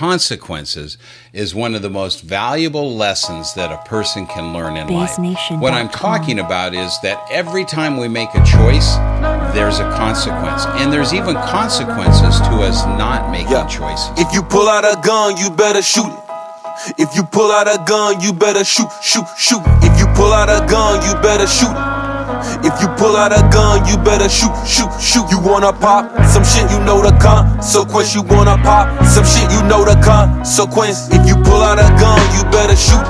consequences is one of the most valuable lessons that a person can learn in life. BaseNation.com. What I'm talking about is that every time we make a choice, there's a consequence. And there's even consequences to us not making choices. If you pull out a gun, you better shoot it. If you pull out a gun, you better shoot. If you pull out a gun, you better shoot it. If you pull out a gun, you better shoot. You wanna pop some shit, you know the consequence. You wanna pop some shit, you know the consequence. If you pull out a gun, you better shoot.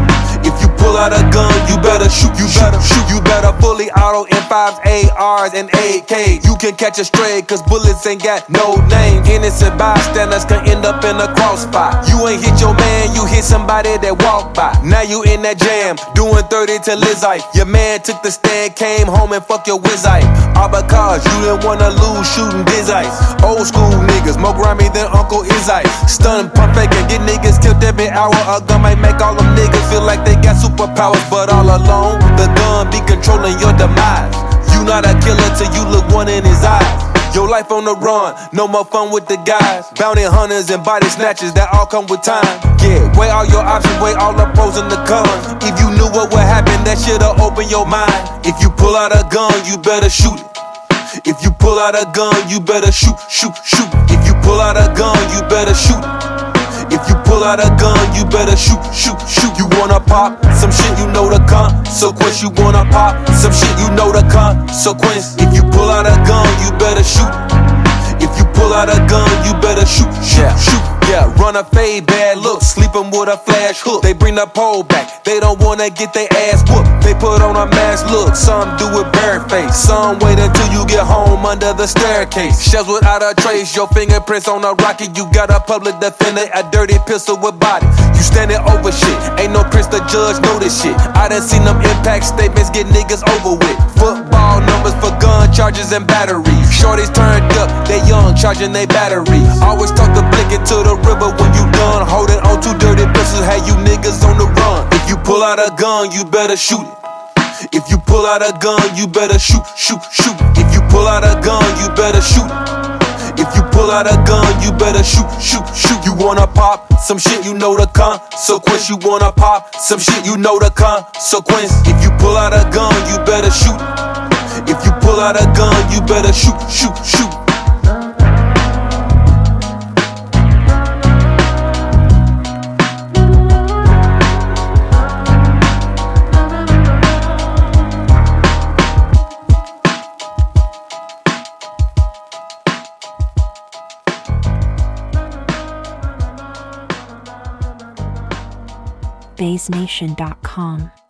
If you pull out a gun, you better shoot. You better fully auto M5s, ARs, and AKs. You can catch a stray, cause bullets ain't got no name. Innocent bystanders can end up in a crossfire. You ain't hit your man, you hit somebody that walked by. Now you in that jam, doing 30 to Lizite. Your man took the stand, came home and fuck your Wizite. All because you didn't wanna lose shooting Dizite. Old school niggas, more grimy than Uncle Izite. Stun, pump fake, and get niggas killed every hour. A gun might make all them niggas feel like they got superpowers, but all alone, the gun be controlling your demise. You not a killer till you look one in his eyes. Your life on the run, no more fun with the guys. Bounty hunters and body snatchers, that all come with time. Yeah, weigh all your options, weigh all the pros and the cons. If you knew what would happen, that shit'll open your mind. If you pull out a gun, you better shoot it. If you pull out a gun, you better shoot. If you pull out a gun, you better shoot. If you pull out a gun, you better shoot. You wanna pop some shit, you know the consequence. You wanna pop some shit, you know the consequence. If you pull out a gun, you better shoot. If you pull out a gun, you better shoot. Yeah, run a fade, bad look, sleeping with a flash hook. They bring the pole back, they don't wanna get their ass whooped. They put on a mask look, some do it bareface. Some wait until you get home under the staircase. Shells without a trace, your fingerprints on a rocket. You got a public defender, a dirty pistol with body. You standing over shit, ain't no prince the judge know this shit. I done seen them impact statements get niggas over with. Football numbers for gun charges and batteries. Shorties turned up, they young, charging they batteries. Always talk the blick into the river when you done. Holding on two dirty pistols, had you niggas on the run. If you pull out a gun, you better shoot it. If you pull out a gun, you better shoot. If you pull out a gun, you better shoot. If you pull out a gun, you better shoot. You wanna pop some shit, you know the consequence. You wanna pop some shit, you know the consequence. If you pull out a gun, you better shoot. If you pull out a gun, you better shoot. BaseNation.com.